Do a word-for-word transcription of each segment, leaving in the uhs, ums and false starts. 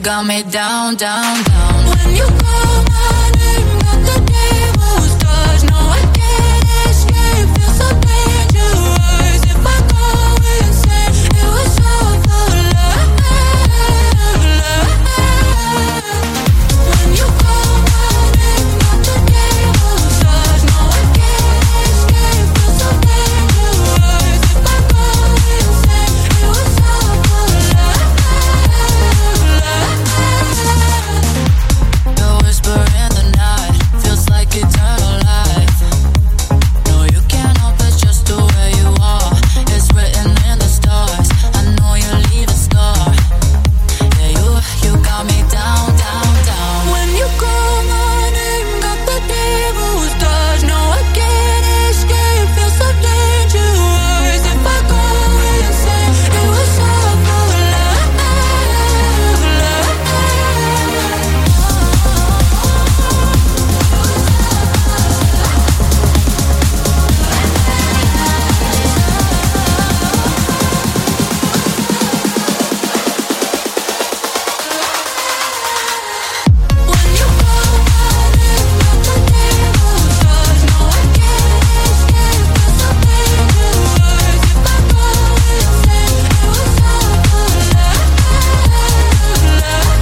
got me down, down, down. When you call my name, got the devil's touch. No, I can't escape, feel so dangerous. If I go insane, it was all for love, love. When you call my name, got the devil's touch. No, I can't escape, feel so dangerous. If I go insane, it was all for love, love. The whisper in the night feels like eternal life. No, you can't help it, just the way you are. It's written in the stars. I know you leave a scar. Yeah, you, you got me down, down, down. When you call my name, got the devil's touch. No, I can't escape, feel so dangerous. If I go insane, it was all for love, love. When you call my name, got the devil's touch. No, I can't escape, feel so dangerous. If I go insane, it was all for love, love.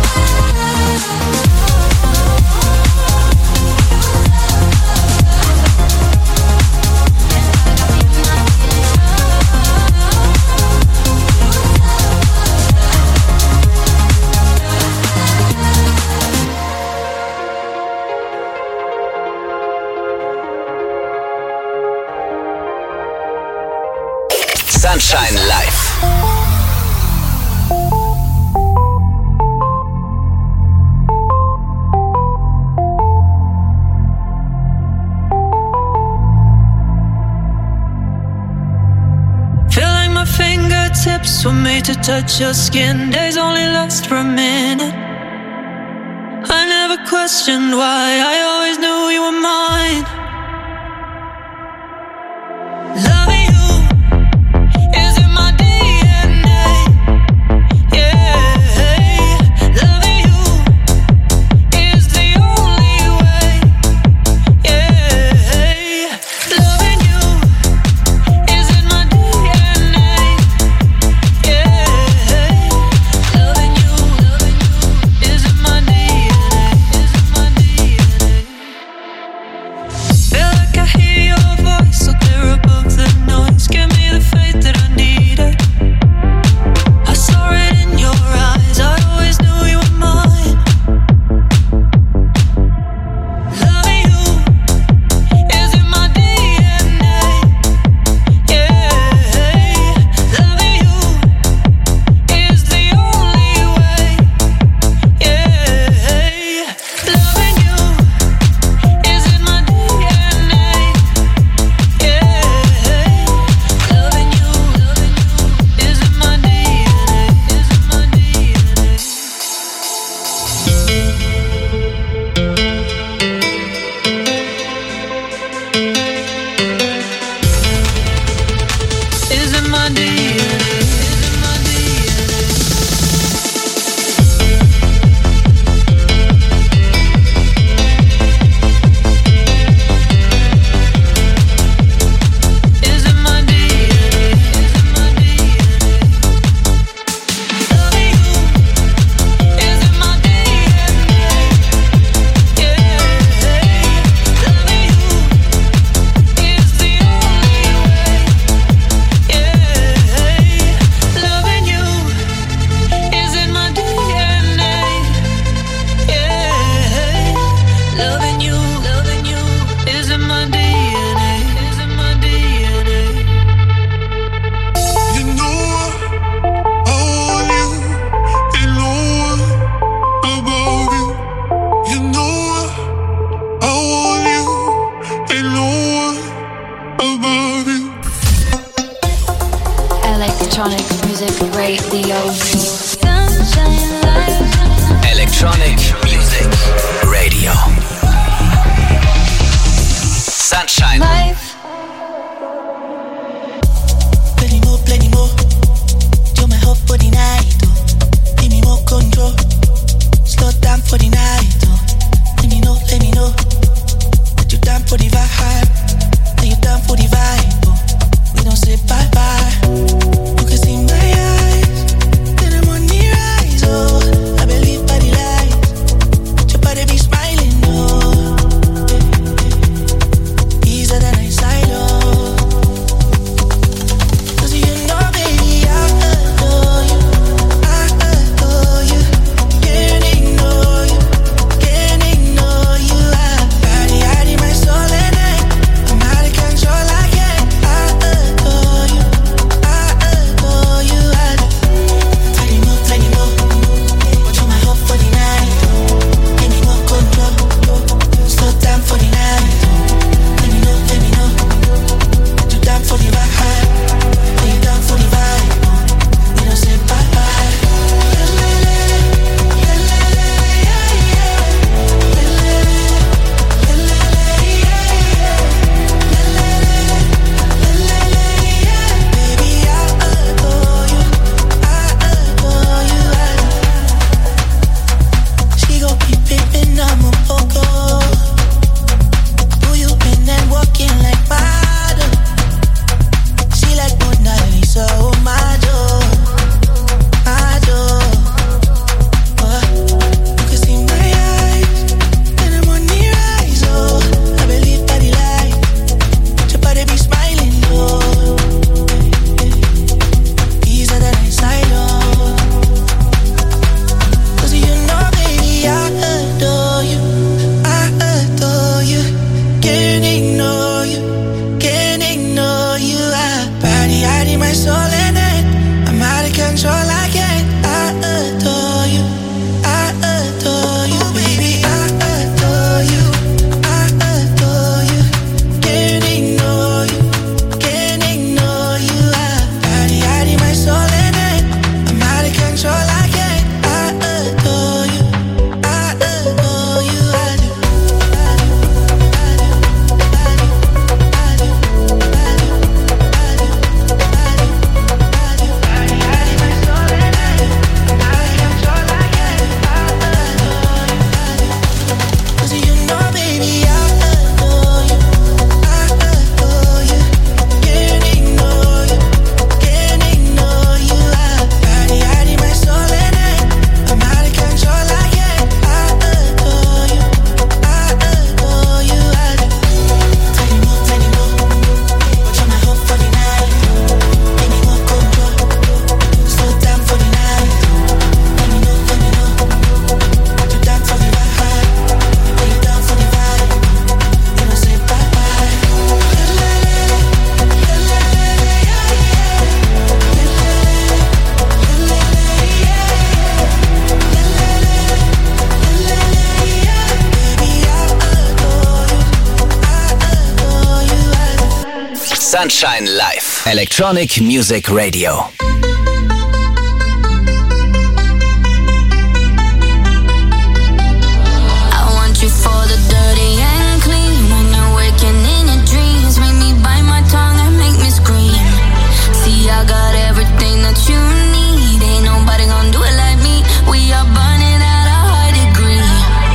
Sunshine Life. Feel like my fingertips were made to touch your skin. Days only last for a minute. I never questioned why, I always knew you were mine. Loving you is in my D N A. Yeah, loving you is the only way. Yeah, loving you is in my D N A. Yeah, loving you, loving you is in my D N A. Is in my D N A. Feel like I hear your voice so clear above the noise. Give me the faith that I needed. I saw it in your eyes. I always knew you were mine. Loving you is in my D N A. Yeah, loving you is the only way. Yeah, loving you is in my D N A. Yeah, loving you, loving you is in my D N A. Is in my D N A. Is in my D N A. Is in my D N A. Is in my D N A. Is in my D N A. Loving you is in my D N A. Yeah, loving you is the only way. Yeah, loving you is in my D N A. Yeah, loving you, loving you is in my D N A. Is in my D N A. You know I want you, ain't no one above you. You know I want you, ain't no one above you. Electronic music radio. Sunshine life. Electronic Music Radio. Sunshine Life. Plenty more, plenty more. You're my hope for the night. Oh. Give me more control. Sunshine Live. Electronic Music Radio. I want you for the dirty and clean. When you're waking in your dreams, make me bite my tongue and make me scream. See, I got everything that you need. Ain't nobody gonna do it like me. We are burning at a high degree.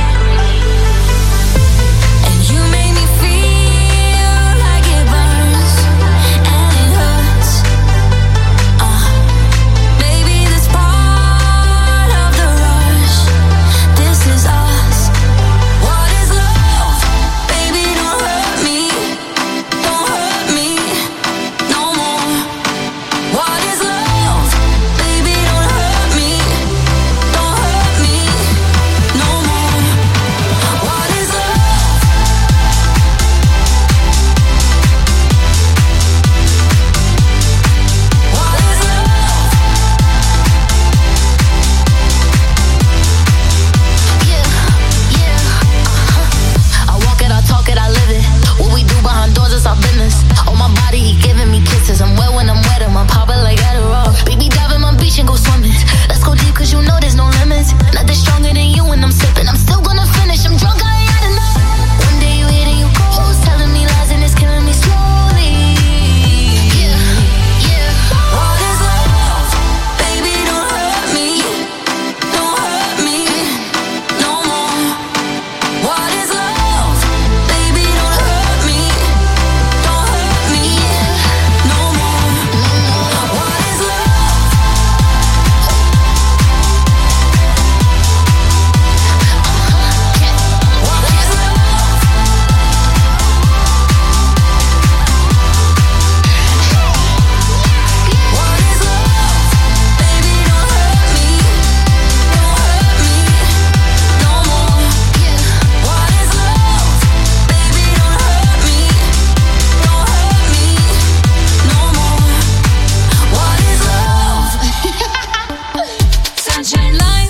And you make me feel like it burns and it hurts. Uh, baby, this part of the rush. This is us. What is love? Baby, don't hurt me. Don't hurt me no more. What is love? Baby, don't hurt me. Don't hurt me no more. What is love? What is love? Yeah, yeah, uh-huh. I walk it, I talk it, I live it. What we do behind doors is our business. On my body, he giving me kisses. I'm wet when I'm wet, I'm popping like Adderall. Baby, dive in my beach and go swimming. Let's go deep, cause you know there's no limits. Nothing stronger than you when I'm sipping. I'm still gonna finish, I'm drunk, I ain't had enough. One day you hit and you ghost, telling me lies and it's killing me slowly. Yeah, yeah. What is love? Baby, don't hurt me. Don't hurt me no more. What is love? Baby, don't hurt me. Don't hurt me no more. What is love? What is love? What is love? Baby, don't hurt me. Don't hurt me no more. What is love? Baby, don't hurt me. Don't hurt me no more. What is love? Sunshine Life.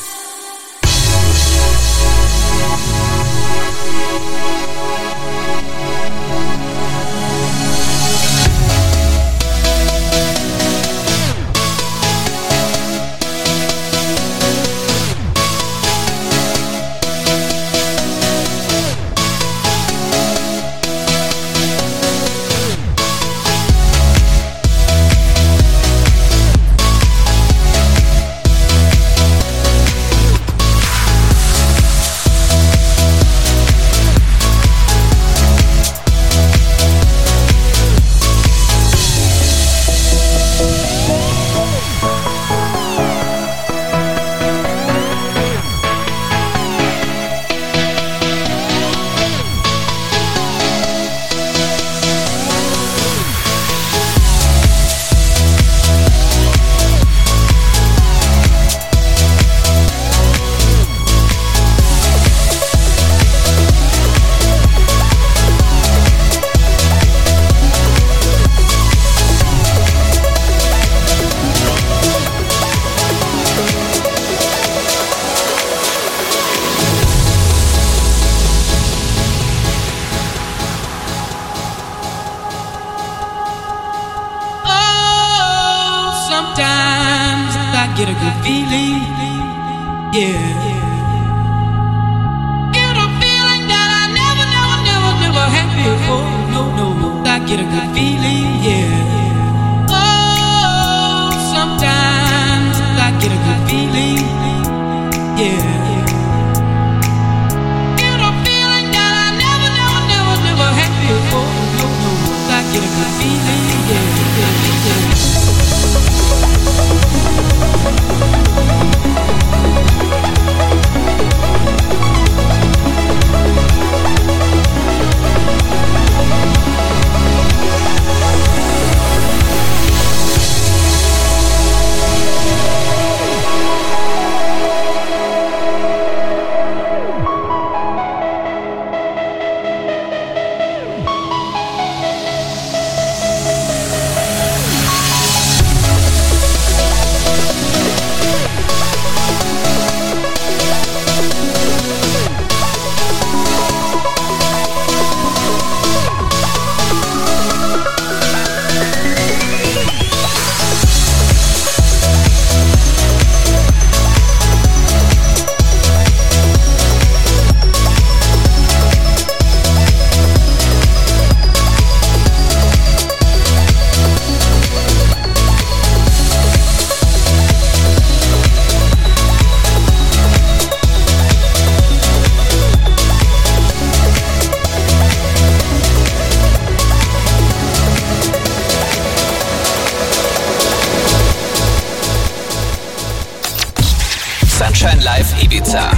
Oh, sometimes I get a good feeling, yeah. Get a feeling that I never, never, never, never had before. No, no, no, I get a good feeling, yeah. Oh, sometimes I get a good feeling, yeah. Get a feeling that I never, never, never, never had before. No, no, I get a good feeling, yeah, yeah, yeah. Sunshine Live Ibiza.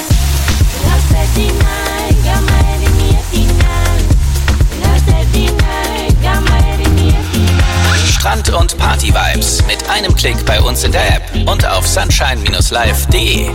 Strand- und Party-Vibes mit einem Klick bei uns in der App und auf sunshine live punkt de.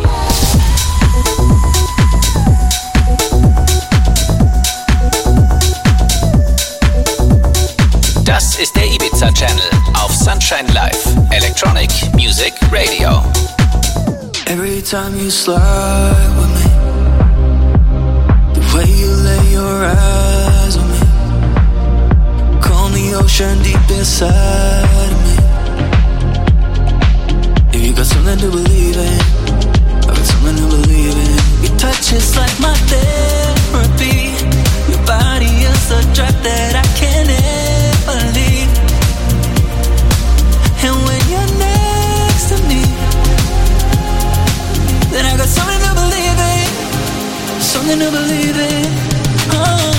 Das ist der Ibiza Channel auf Sunshine Live, Electronic Music Radio. Every time you slide with me, the way you lay your eyes on me, calm the ocean deep inside of me. If you got something to believe in, I got something to believe in. Your touch is like my therapy. Your body is a drug that I can't ever leave. And when you're next to me, then I got something to believe in, something to believe in. Oh.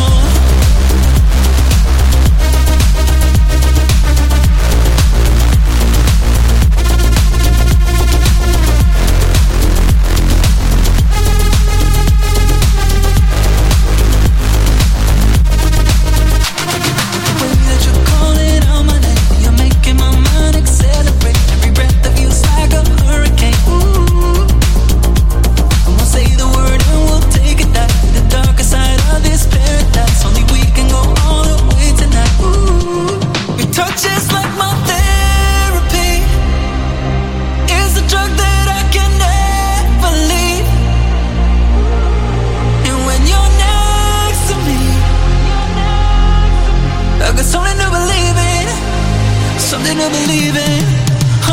Something to believe in. Oh.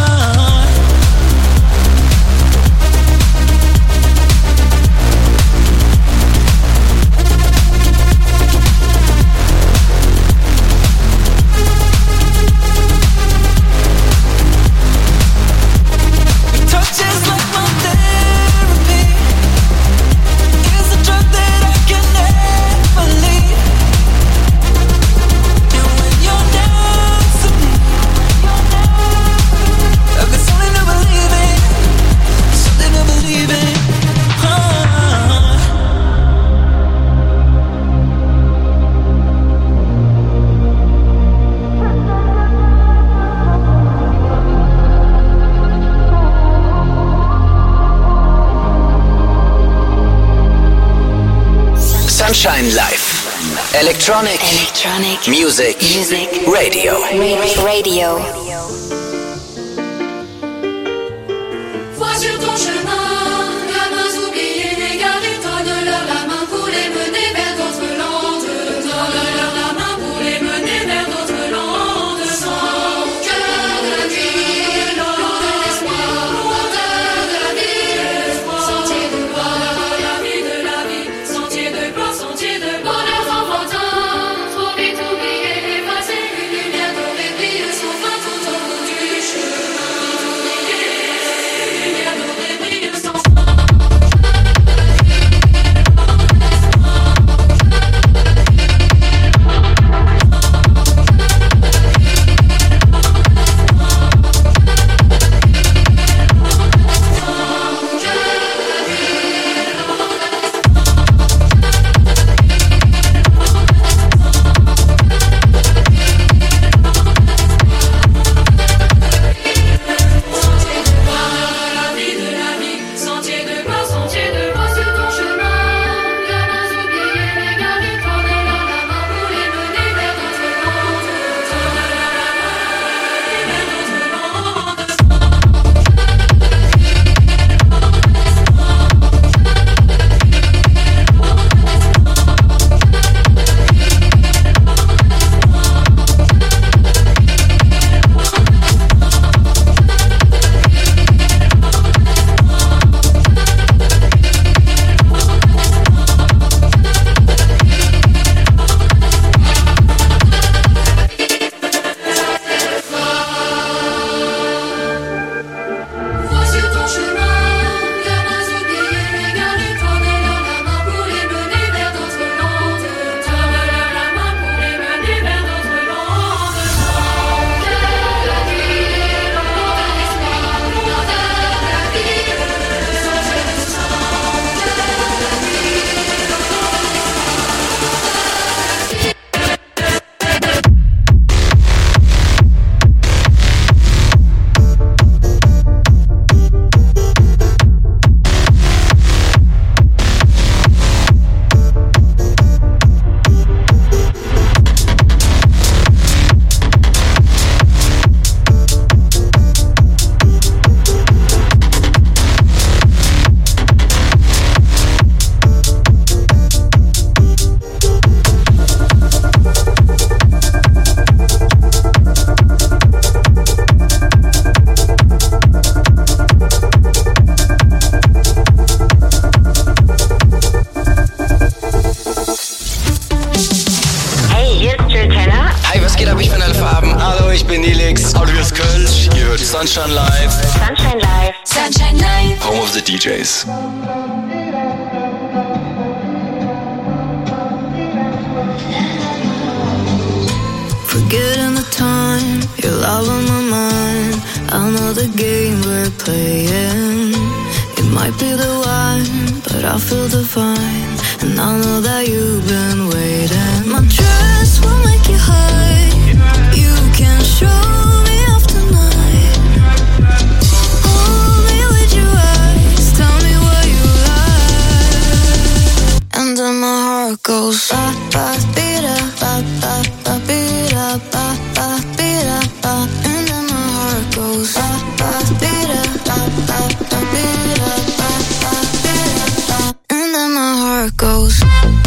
Your touch is like my therapy. It's a drug that I can never leave. And when you're next to me, I've got something to believe in, something to believe in. Oh. Sunshine Live, Electronic, Electronic Music, Music Radio. Radio. Vois sur ton chemin, gamins oubliés, les garés tendent leur la main pour les mener vers d'autres landes. Tendent leur la main pour les mener vers d'autres landes. Sans cœur de la vie, loin de l'espoir, loin de la vie, sentier de gloire, la vie de la vie, sentier de gloire, sentier de bonheur enfantin. Trop vite oublié, effacé, une lumière dorée brille sans fin tout au bout. Sunshine Live. Sunshine Live. Sunshine Live. Home of the D Js. Forgetting the time, your love on my mind. I know the game we're playing. It might be the wine, but I feel divine. And I know that you've been waiting. My dress will make you high. You can show me off tonight. Hold me with your eyes. Tell me what you like. And then my heart goes ba ba beat up, ba ba ba beat up, ba ba beat up, ba. And then my heart goes ba ba beat up, ba ba ba beat up, ba ba beat up, ba. And then my heart goes.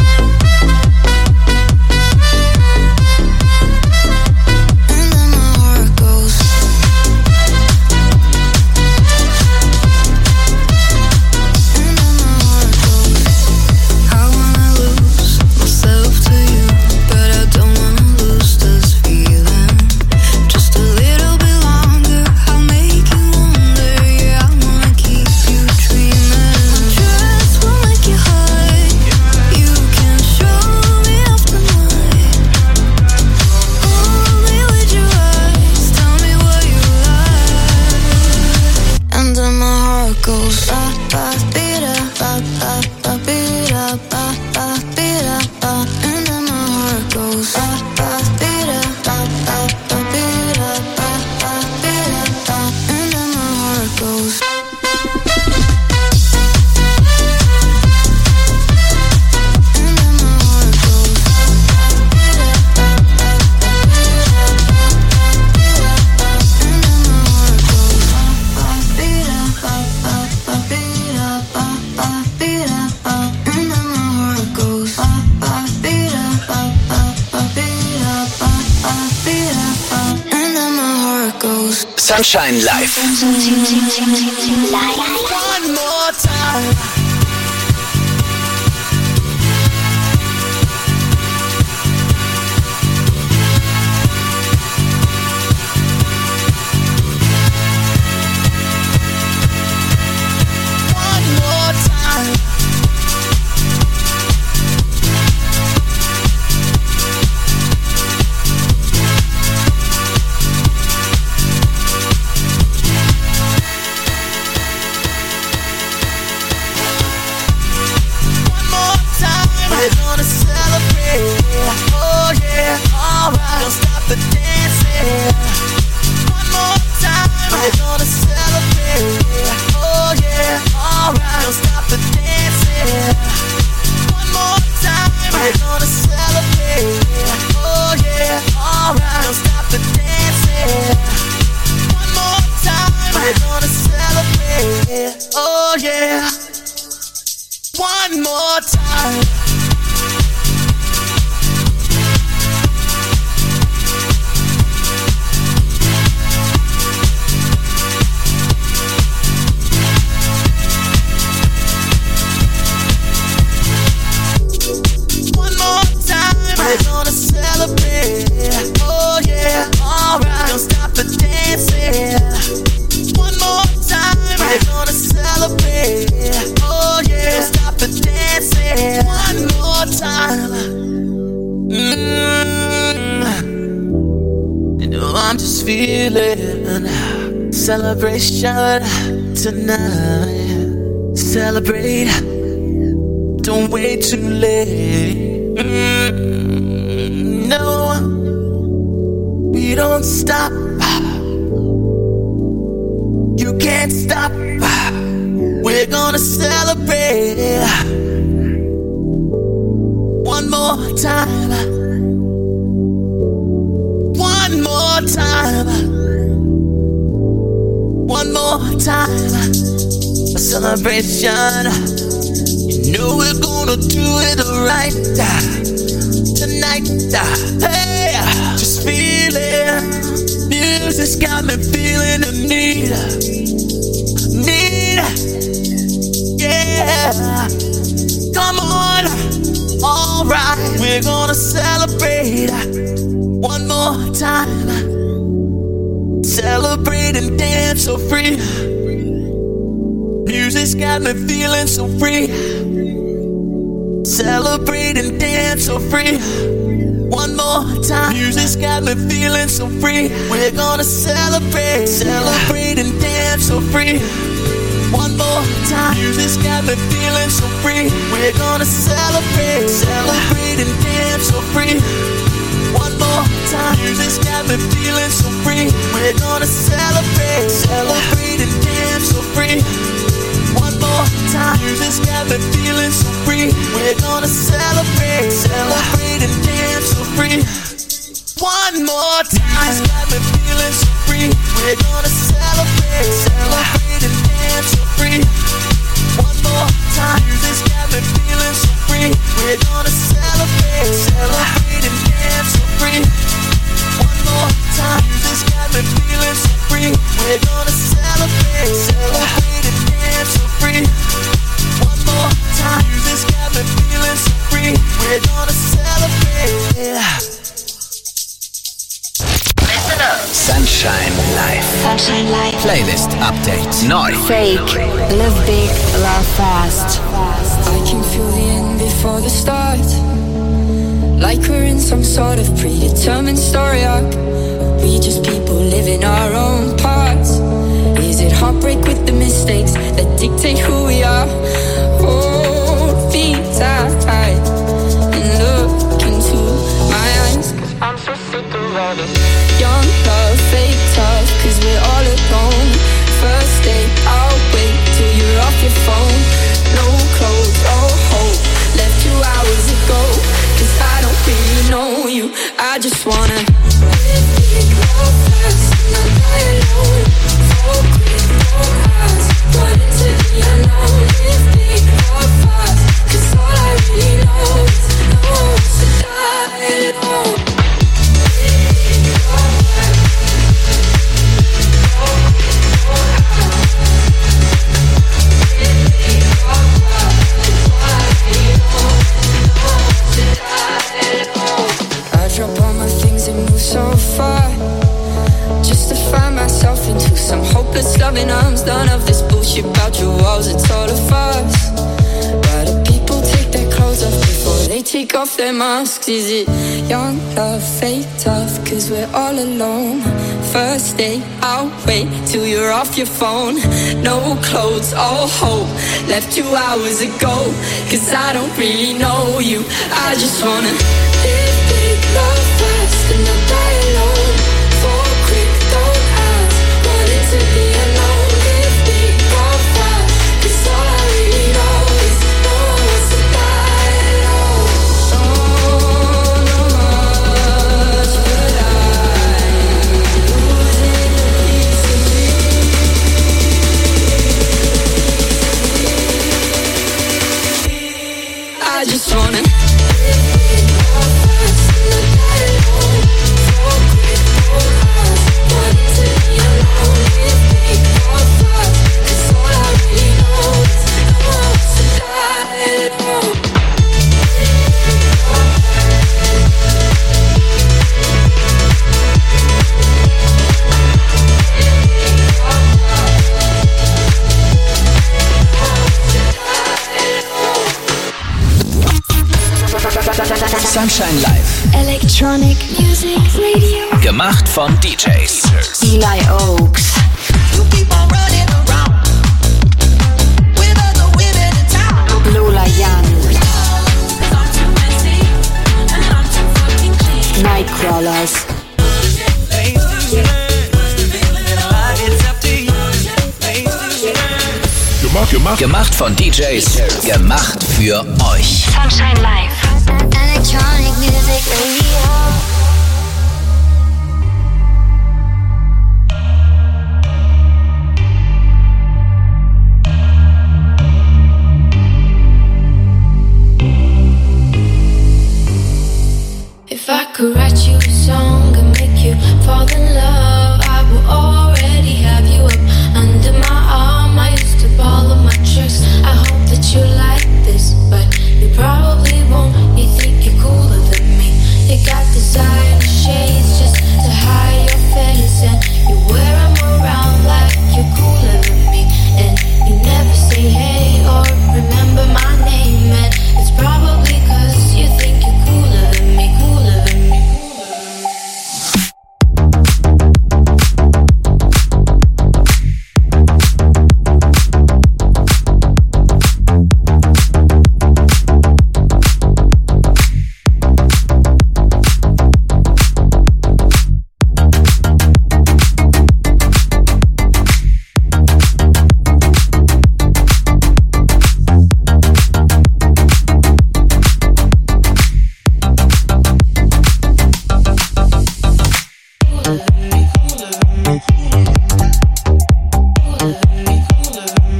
Sunshine Live. One more time. Celebration tonight. Celebrate. Don't wait too late. Mm, no, we don't stop. You can't stop. We're gonna celebrate. One more time. One more time. One more time, a celebration. You know we're gonna do it right tonight. Hey, just feel it. Music's got me feeling the need, need. Yeah, come on, all right. We're gonna celebrate one more time. Celebrate and dance so free. Music's got me feeling so free. Celebrate and dance so free. One more time. Music's got me feeling so free. We're gonna celebrate, celebrate and dance so free. One more time. Music's got me feeling so free. We're gonna celebrate, celebrate and dance so free. One more time. Music's got me feeling so free. We're gonna celebrate, celebrate and dance so free. One more time. Music's got me feeling so free. We're gonna celebrate, celebrate and dance so free. One more time. Music's got me feeling so free. We're gonna celebrate, celebrate and dance so free. One more time. Music's got me feeling so free. We're gonna celebrate, celebrate and dance so free. One more time. Music's got me feeling so free. We're gonna celebrate, celebrate and dance so free. One more time. Music's got me feeling so free. We're gonna celebrate. Yeah. Listen up. Sunshine Live. Sunshine Live. Playlist Update. Neu. Fake. Live big. Love fast. I can feel the end before the start. Like we're in some sort of predetermined story arc. We just people living our own parts. Is it heartbreak with the mistakes that dictate who we are? Hold me tight and look into my eyes, 'cause I'm so sick of all this young love, fake tough, 'cause we're all alone. First day, I'll wait till you're off your phone. No clothes, oh hope, left two hours ago. 'Cause I don't really know you, I just wanna live big, love fast, and not die alone. So quick, no eyes, run into the unknown. Live big, love fast, 'cause all I really know is no one wants to die alone. Live big, love fast, so quick, no eyes. Live big, love fast, 'cause all I really know is no one wants to die alone. I drop all my things and move so far, just to find myself into some hopeless loving arms. None of this bullshit about your walls, it's all of us. Why do people take their clothes off before they take off their masks? Is it young love, fake tough, 'cause we're all alone. First day, I'll wait till you're off your phone. No clothes, all hope, left two hours ago. 'Cause I don't really know you, I just wanna live big, love fast, and not die alone. Fall quick, don't ask, run into the unknown. Live big, love fast, 'cause all I really know is no one wants to die alone. Don't know much, but I'm losing a piece of me. I just wanna live big, love fast, and not die alone. Fall quick, don't ask, run into the unknown. Live big, love fast, 'cause all I really know is no one wants to die alone. Sunshine Live. Electronic Music Radio. Gemacht von D Js. Eli Oaks. You keep on running around with other women in town. Lola Young. Nightcrawlers. Gemacht, gemacht. Gemacht von D Js. Gemacht für euch. Sunshine Live. Electronic Music Radio. If I could write you a song and make you fall in love, I will already have you up under my arm. I used to ball of my tricks. I hope that you like this, but you probably won't. You think you're cooler than me. You got designer shades just to hide your face, and you wear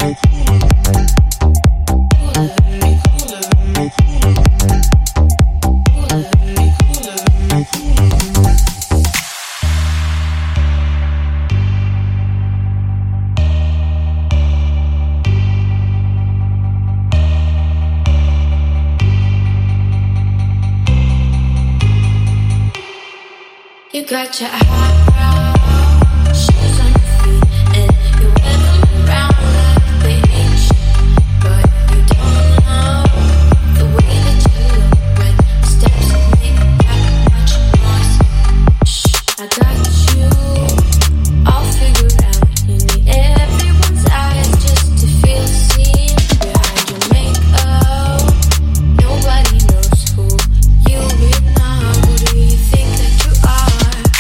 You got your high shoes on your feet and you wear them around like they ain't shit, but you don't know the way that you look when the steps make that much noise. Shh, I got you all figured out. You need everyone's eyes just to feel seen behind your makeup. Nobody knows who you really are. Who do you think that you are?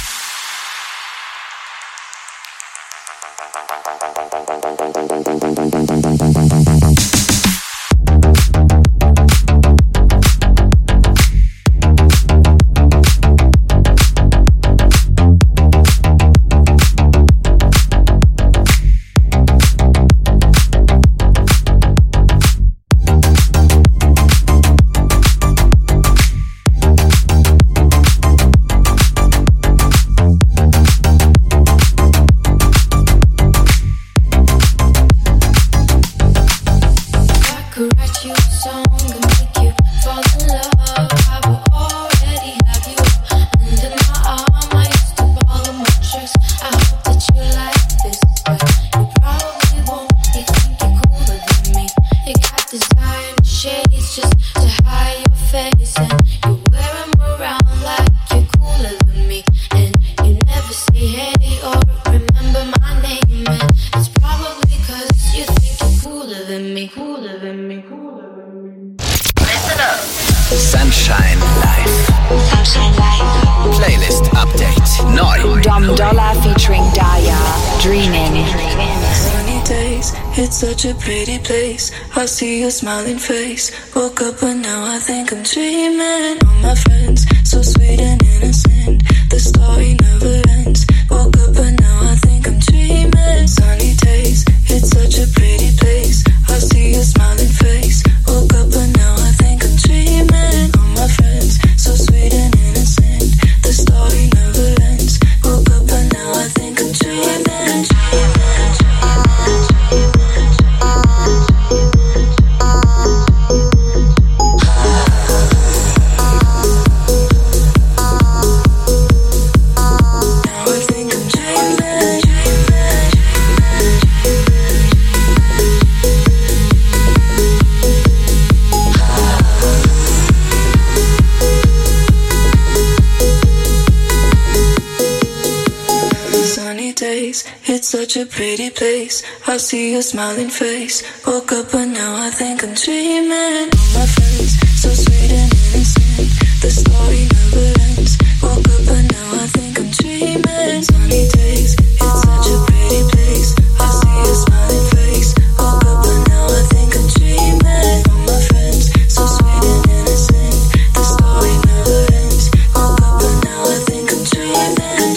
Sunshine Live. Sunshine Live. Playlist Update. Neu. Dom Dollar featuring Daya. Dreaming. Sunny days, it's such a pretty place. I see your smiling face. Woke up but now I think I'm dreaming. All my friends, so sweet and innocent. The story never ends. Woke up but now I think I'm dreaming. Sunny days, it's such a pretty place. I see your smiling face. Woke up but now I think I'm dreaming. All my friends, so sweet and innocent. The story never ends. Woke up but now I think I'm dreaming. It's such a pretty place. I see your smiling face. Woke up but now I think I'm dreaming. All my friends, so sweet and innocent. The story never ends. Woke up but now I think I'm dreaming. Sunny days, it's such a pretty place. I see your smiling face. Woke up but now I think I'm dreaming. All my friends, so sweet and innocent. The story never ends. Woke up but now I think I'm dreaming.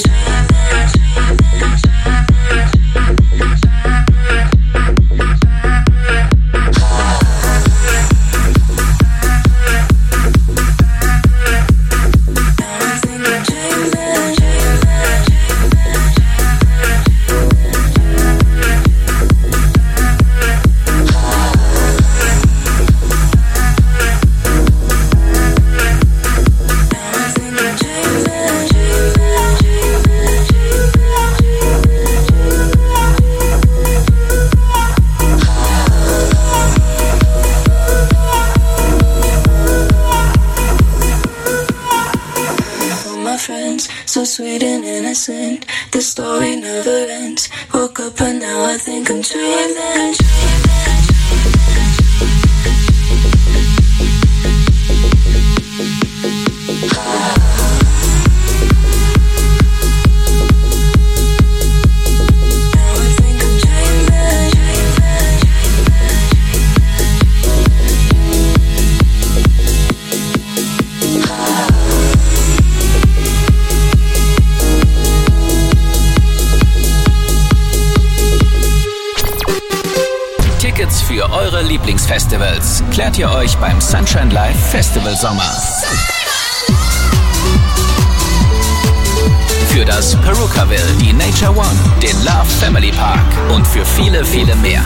So sweet and innocent, the story never ends. Woke up but now I think I'm dreaming. Tickets für eure Lieblingsfestivals klärt ihr euch beim Sunshine Live Festival Sommer. Für das Perukaville, die Nature One, den Love Family Park und für viele, viele mehr.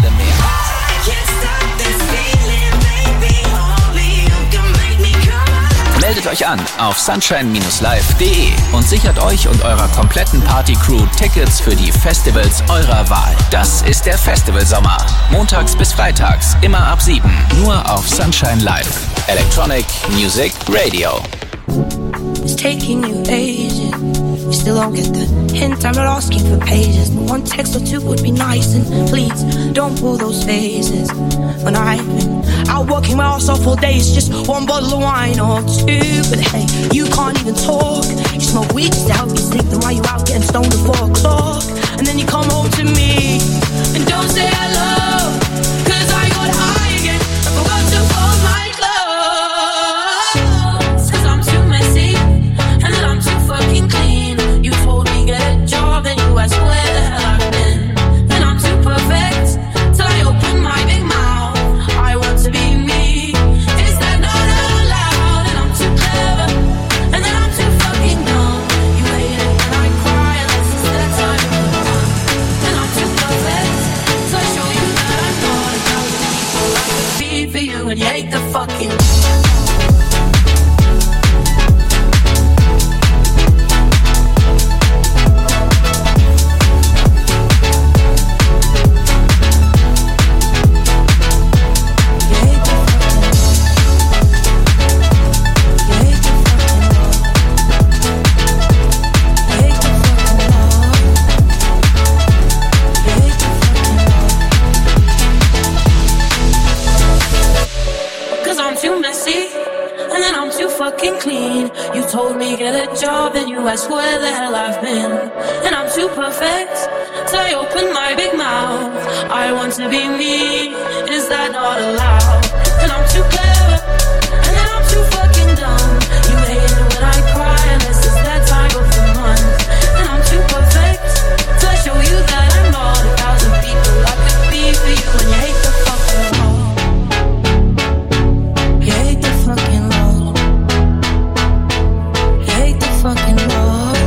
Meldet euch an auf sunshine Bindestrich live Punkt de und sichert euch und eurer kompletten Party-Crew Tickets für die Festivals eurer Wahl. Das ist der Festivalsommer. Montags bis freitags, immer ab sieben. Nur auf Sunshine Live. Electronic Music Radio. It's taking you ages. You still don't get the hint. I'm not asking for pages, but one text or two would be nice. And please don't pull those faces. When I've been out working my ass off all day, it's just one bottle of wine or two. But hey, you can't even talk. You smoke weed just to help you sleep. Then why you out getting stoned at four o'clock? And then you come home to me and don't say hello, 'cause I got high again. I forgot to fold my clothes. 'Cause I'm too messy and then I'm too fucking clean. You told me get a job, then you asked where the hell I've been. Then I'm too perfect till I open my big mouth. I want to be me. Is that not allowed? And I'm too clever, and then I'm too fucking dumb. You hate it when I cry, unless it's that time of the month. And I'm too perfect, so I show you that I'm not a thousand people. I could be for you, and you hate the fucking. That's where the hell I've been. And I'm too perfect till I open my big mouth. I want to be me. Is that not allowed? And I'm too clever, and then I'm too fucking dumb. You hate it when I cry, unless it's that time of the month. And I'm too perfect till I show you that I'm not a thousand people. I could be for you, and you hate the fucking law. You hate the fucking law. You hate the fucking law.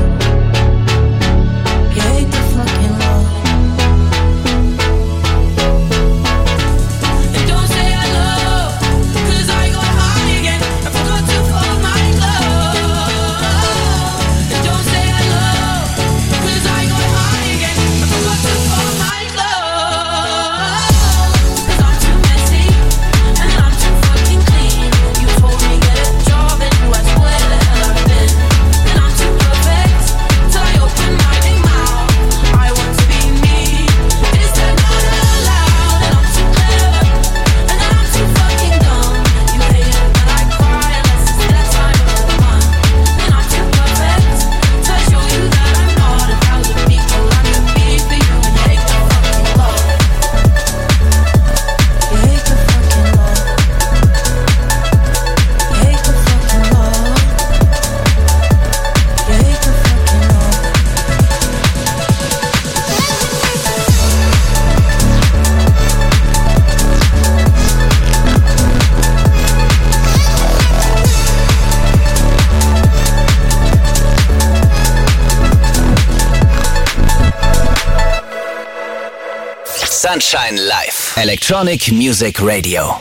Sunshine Live. Electronic Music Radio.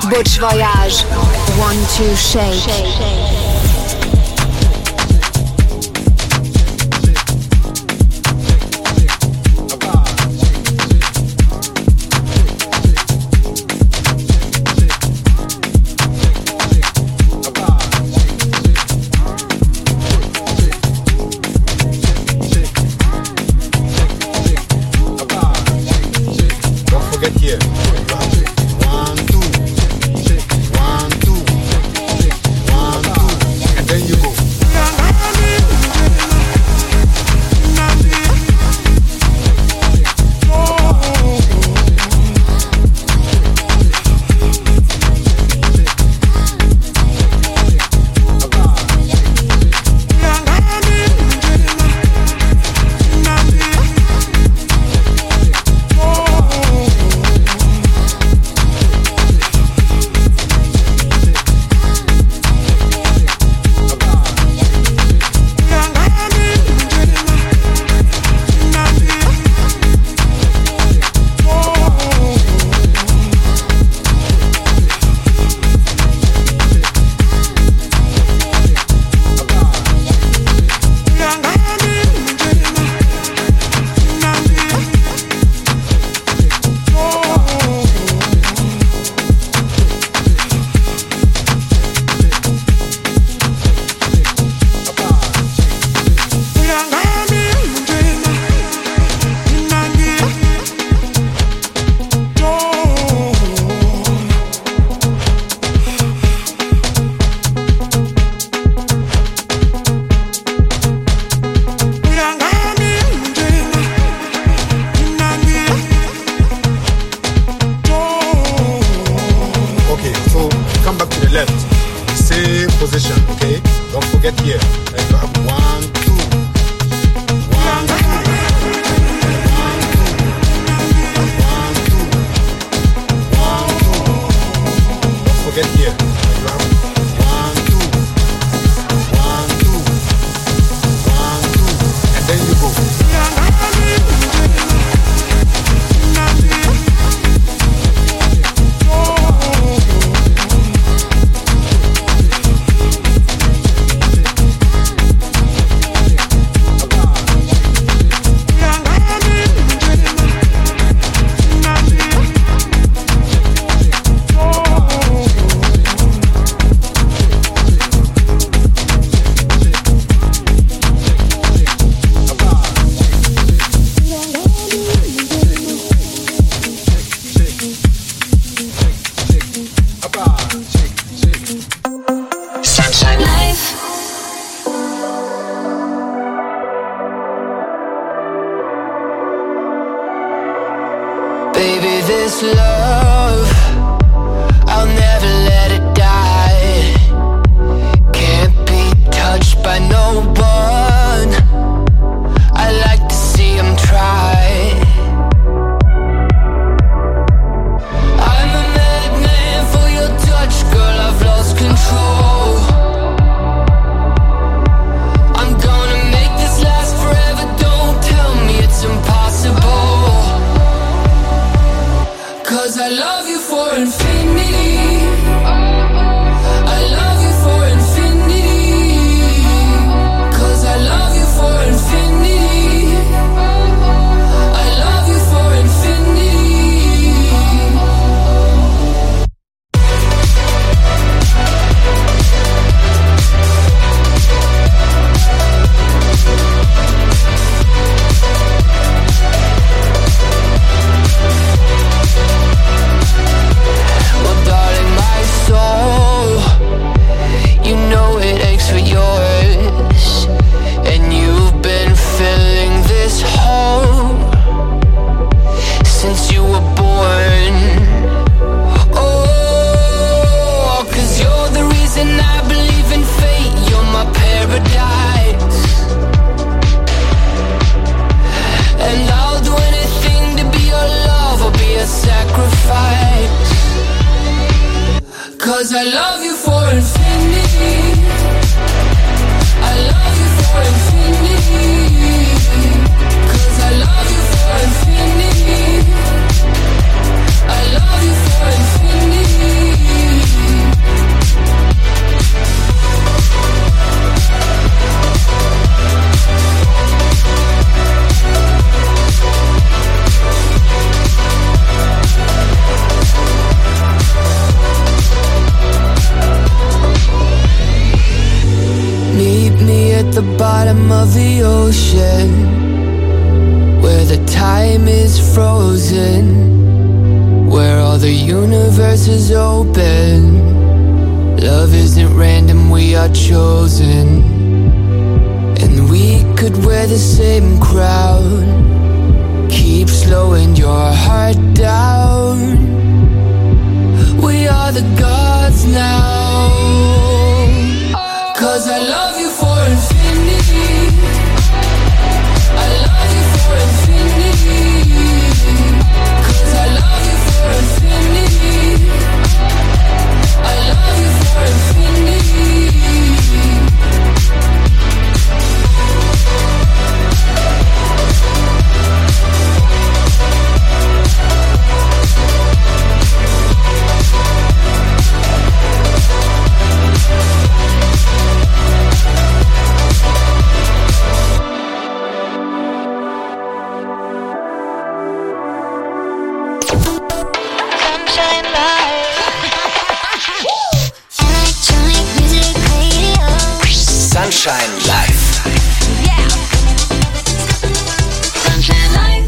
Butch Voyage. One, two, shake. this love, I'll never let it die. Can't be touched by no one. I like to see him try. I'm a madman for your touch, girl, I've lost control. I'm gonna make this last forever, don't tell me it's impossible. Cause I love you for infinity. I love you for infinity. Cause I love you for infinity. I love you for infinity. Well, darling, my soul, you know it aches for yours, and you've been filling this hole since you were born. Oh, cause you're the reason I believe in fate. You're my paradise, and I'll do anything to be your love or be a sacrifice. Cause I love you for infinity. I love you for infinity. Cause I love you for infinity. I love you for infinity. bottom of the ocean, where the time is frozen, where all the universe is open. Love isn't random, we are chosen. And we could wear the same crown, keep slowing your heart down. We are the gods now. 'Cause I love you for infinity, I love you for infinity, 'cause I love you for infinity, I love you for infinity. Sunshine Live. Yeah. Sunshine Live.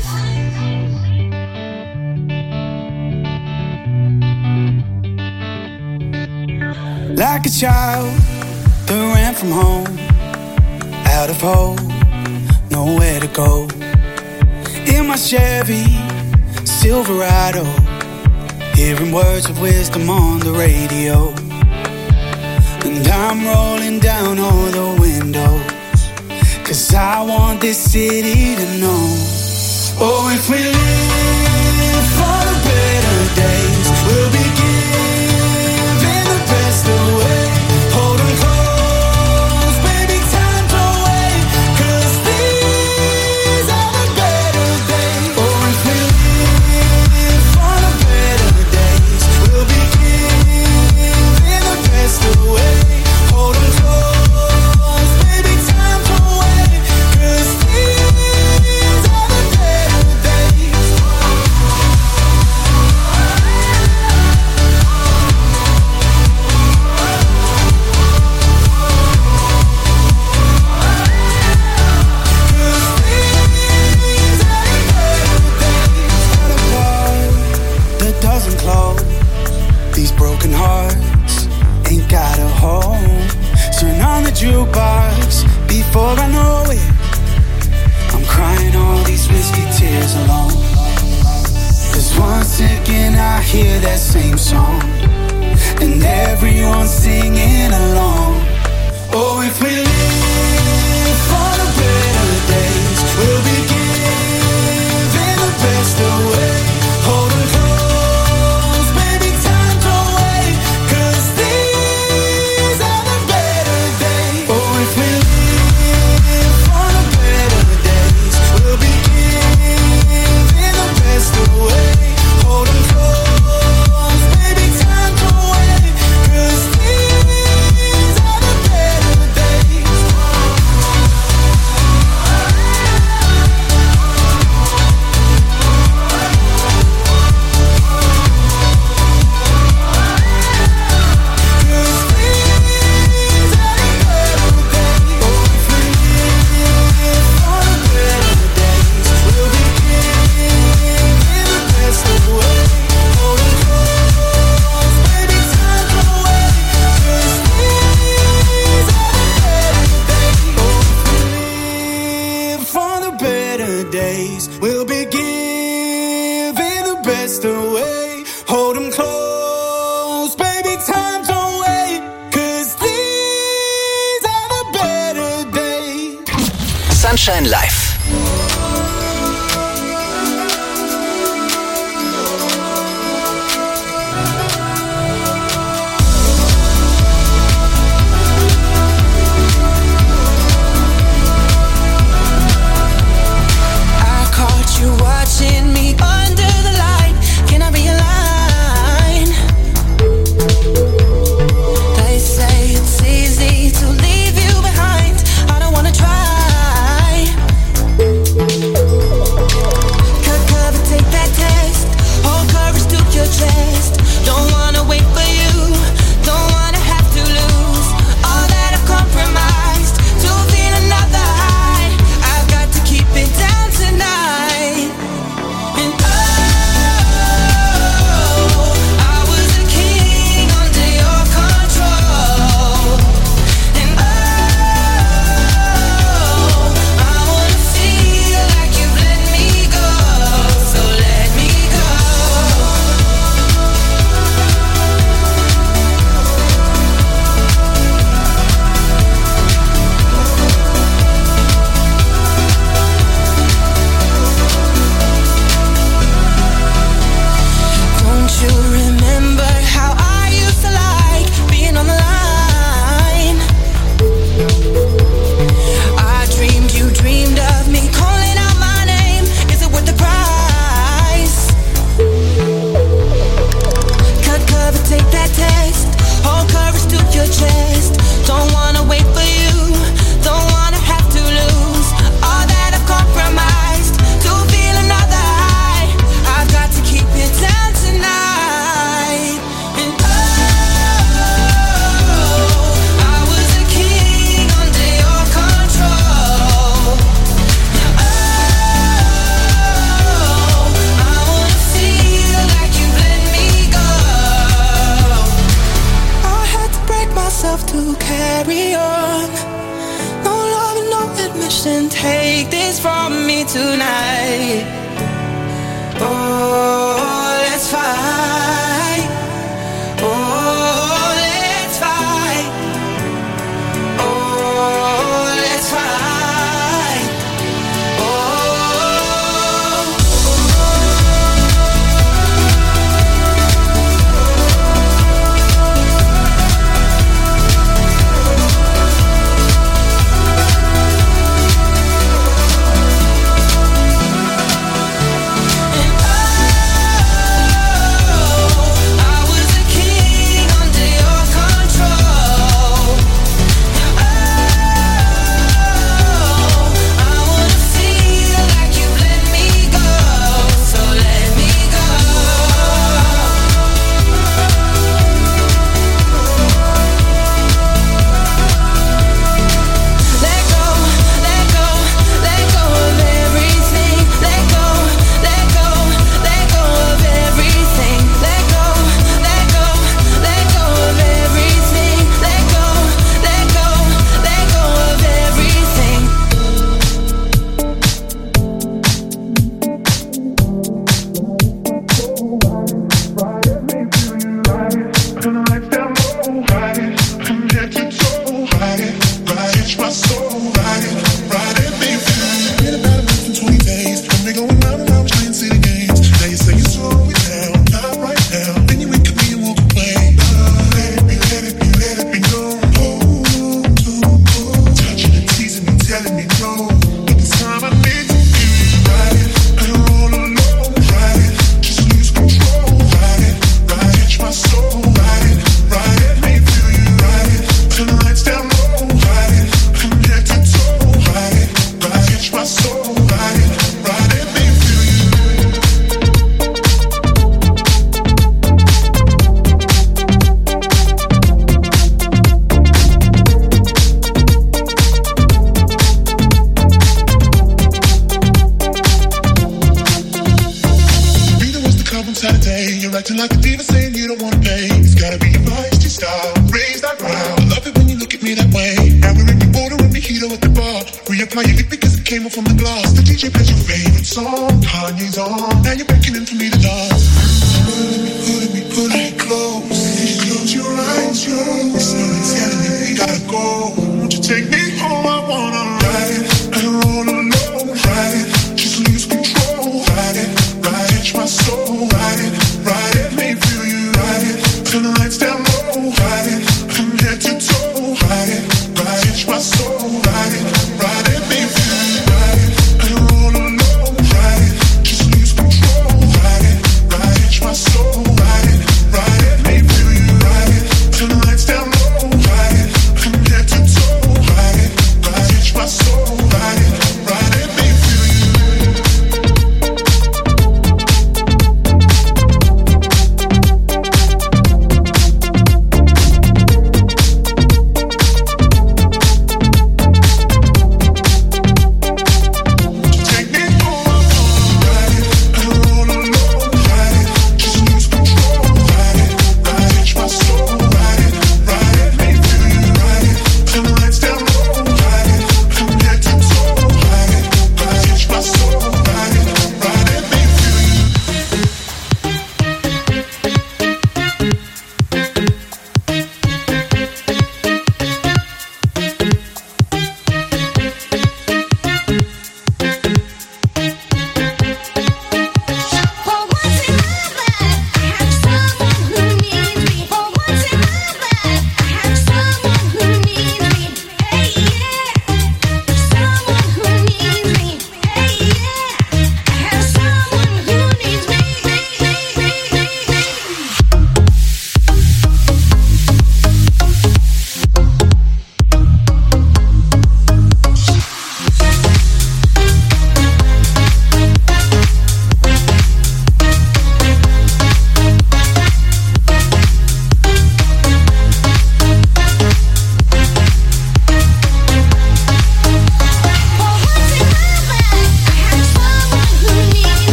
Like a child that ran from home, out of hope, nowhere to go. In my Chevy Silverado, hearing words of wisdom on the radio. And I'm rolling down all the windows, 'cause I want this city to know. Oh, if we live for the better days, we'll be giving the best away. Hold 'em close, baby, time to wait, 'cause these are the better days. Oh, if we live for the better days, we'll be giving the best away. Hold 'em close, baby, time to wait, 'cause these are the better days. That doesn't close. These broken hearts ain't got a home. Turn on the jukebox before I know it. I'm crying all these whiskey tears alone. 'Cause once again I hear that same song, and everyone's singing along. Oh, if we live for the better days, we'll be giving the best away. Hold 'em close, baby, time to wait, 'cause these are the better days. Oh, if we live for the better days, we'll be giving the best away. Hold 'em close, baby, time to wait, 'cause these are the better days. We'll be giving the best away. Hold 'em close, baby, time to wait, 'cause these are the better days. Sunshine Live. You watching me under the light. Can I be a line? They say it's easy to leave you behind. I don't wanna try. to carry on. No love and no admission. Take this from me tonight. Oh, let's fight. Oh, let's fight. Oh, let's fight. Oh.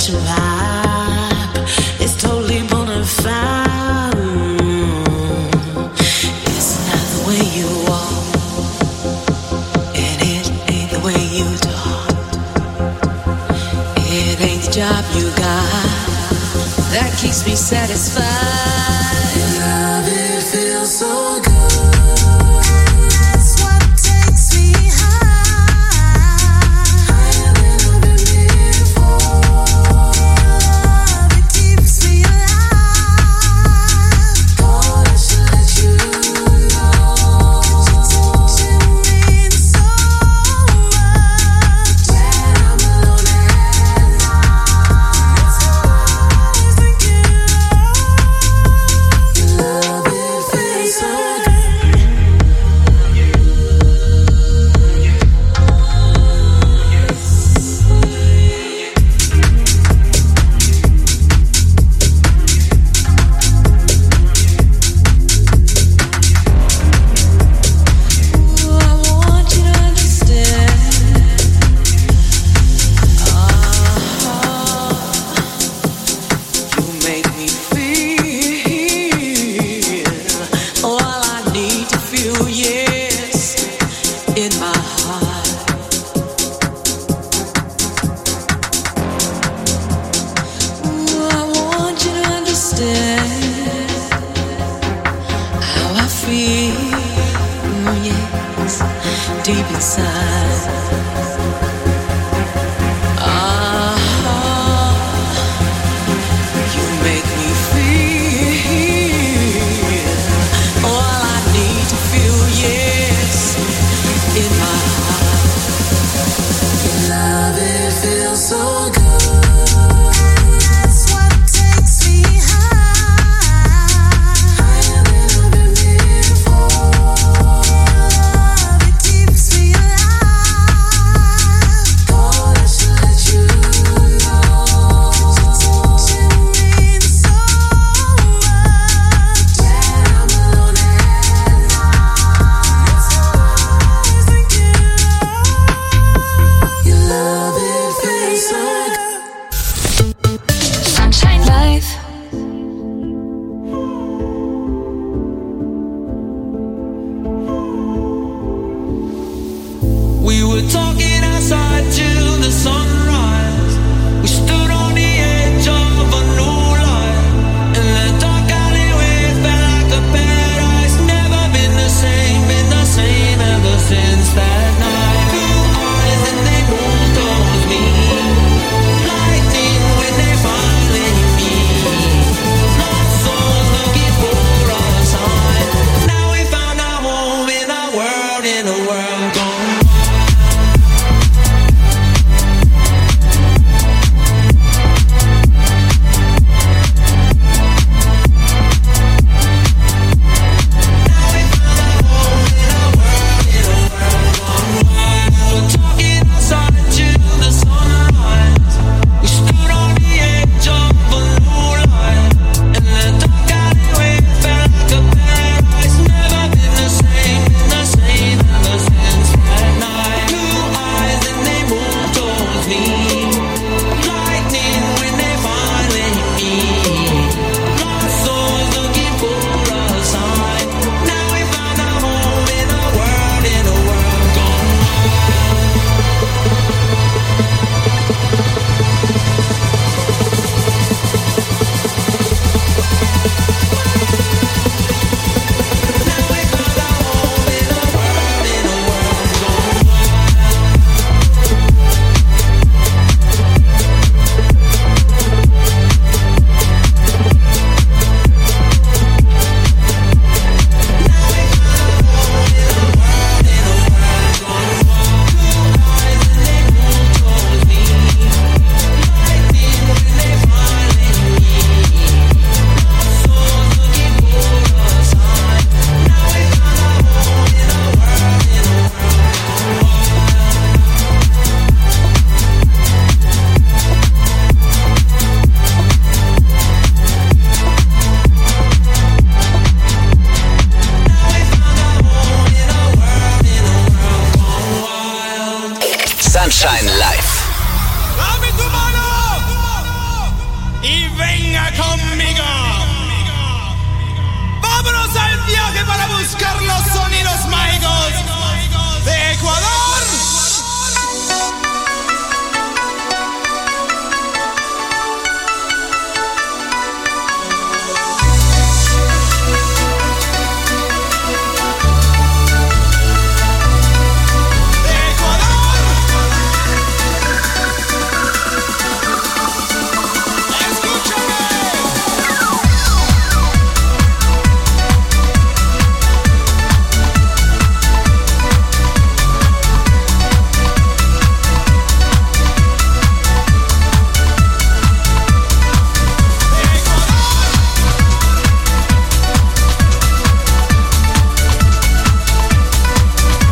such a vibe. It's totally bona fide. It's not the way you walk, and it ain't the way you talk. It ain't the job you got that keeps me satisfied. Love, it feels so good. Sunshine Live. y venga conmigo. Vámonos al viaje para buscar los sonidos mágicos